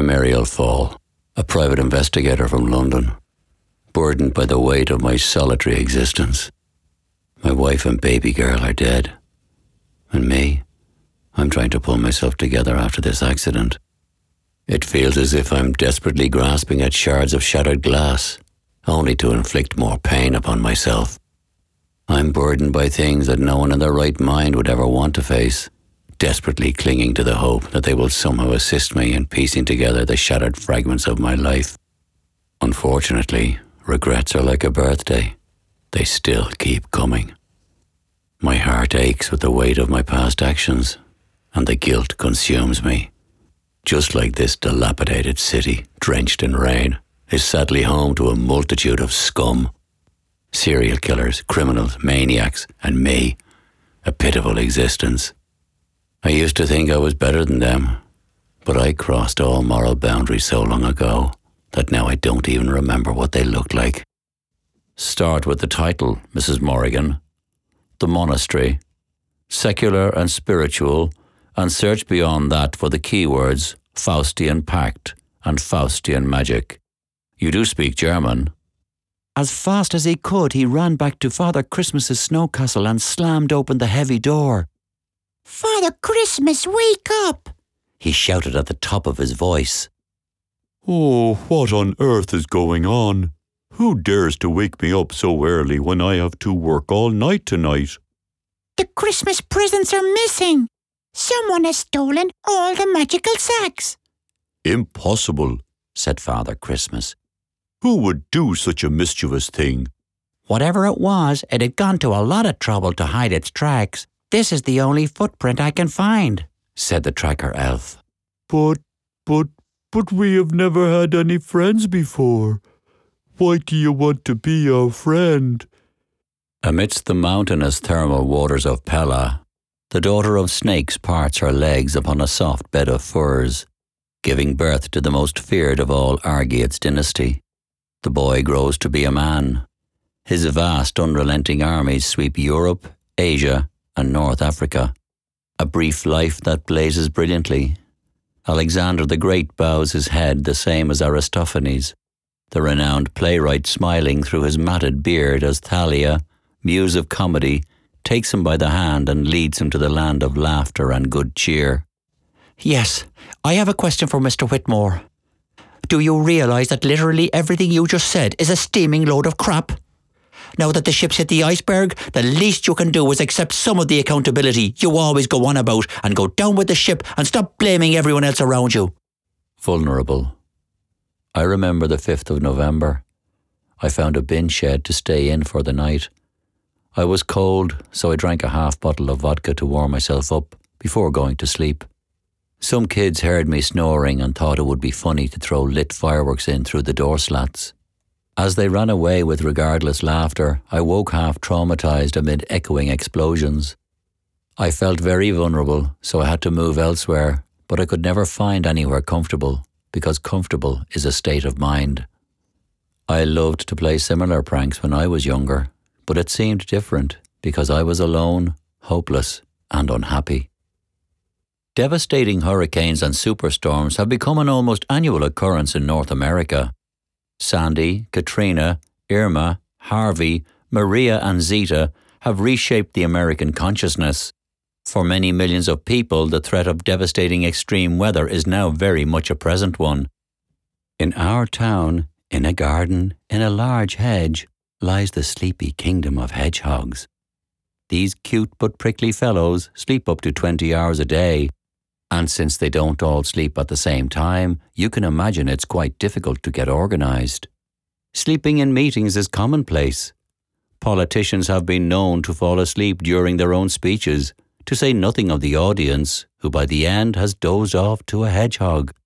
I'm Ariel Fall, a private investigator from London, burdened by the weight of my solitary existence. My wife and baby girl are dead. And me, I'm trying to pull myself together after this accident. It feels as if I'm desperately grasping at shards of shattered glass, only to inflict more pain upon myself. I'm burdened by things that no one in their right mind would ever want to face, desperately clinging to the hope that they will somehow assist me in piecing together the shattered fragments of my life. Unfortunately, regrets are like a birthday. They still keep coming. My heart aches with the weight of my past actions, and the guilt consumes me. Just like this dilapidated city, drenched in rain, is sadly home to a multitude of scum. Serial killers, criminals, maniacs, and me. A pitiful existence. I used to think I was better than them, but I crossed all moral boundaries so long ago that now I don't even remember what they looked like. Start with the title, Mrs. Morrigan. The monastery. Secular and spiritual, and search beyond that for the keywords Faustian Pact and Faustian Magic. You do speak German. As fast as he could, he ran back to Father Christmas's snow castle and slammed open the heavy door. "Father Christmas, wake up!" he shouted at the top of his voice. "Oh, what on earth is going on? Who dares to wake me up so early when I have to work all night tonight?" "The Christmas presents are missing. Someone has stolen all the magical sacks." "Impossible," said Father Christmas. "Who would do such a mischievous thing?" "Whatever it was, it had gone to a lot of trouble to hide its tracks. This is the only footprint I can find," said the tracker elf. But we have never had any friends before. Why do you want to be our friend?" Amidst the mountainous thermal waters of Pella, the daughter of snakes parts her legs upon a soft bed of furs, giving birth to the most feared of all Argead's dynasty. The boy grows to be a man. His vast, unrelenting armies sweep Europe, Asia, and North Africa. A brief life that blazes brilliantly. Alexander the Great bows his head the same as Aristophanes, the renowned playwright smiling through his matted beard as Thalia, muse of comedy, takes him by the hand and leads him to the land of laughter and good cheer. "Yes, I have a question for Mr. Whitmore. Do you realise that literally everything you just said is a steaming load of crap? Now that the ship's hit the iceberg, the least you can do is accept some of the accountability you always go on about and go down with the ship and stop blaming everyone else around you." Vulnerable. I remember the 5th of November. I found a bin shed to stay in for the night. I was cold, so I drank a half bottle of vodka to warm myself up before going to sleep. Some kids heard me snoring and thought it would be funny to throw lit fireworks in through the door slats. As they ran away with regardless laughter, I woke half traumatized amid echoing explosions. I felt very vulnerable, so I had to move elsewhere, but I could never find anywhere comfortable, because comfortable is a state of mind. I loved to play similar pranks when I was younger, but it seemed different because I was alone, hopeless, and unhappy. Devastating hurricanes and superstorms have become an almost annual occurrence in North America. Sandy, Katrina, Irma, Harvey, Maria and Zeta have reshaped the American consciousness. For many millions of people, the threat of devastating extreme weather is now very much a present one. In our town, in a garden, in a large hedge, lies the sleepy kingdom of hedgehogs. These cute but prickly fellows sleep up to 20 hours a day, and since they don't all sleep at the same time, you can imagine it's quite difficult to get organised. Sleeping in meetings is commonplace. Politicians have been known to fall asleep during their own speeches, to say nothing of the audience, who by the end has dozed off to a hedgehog.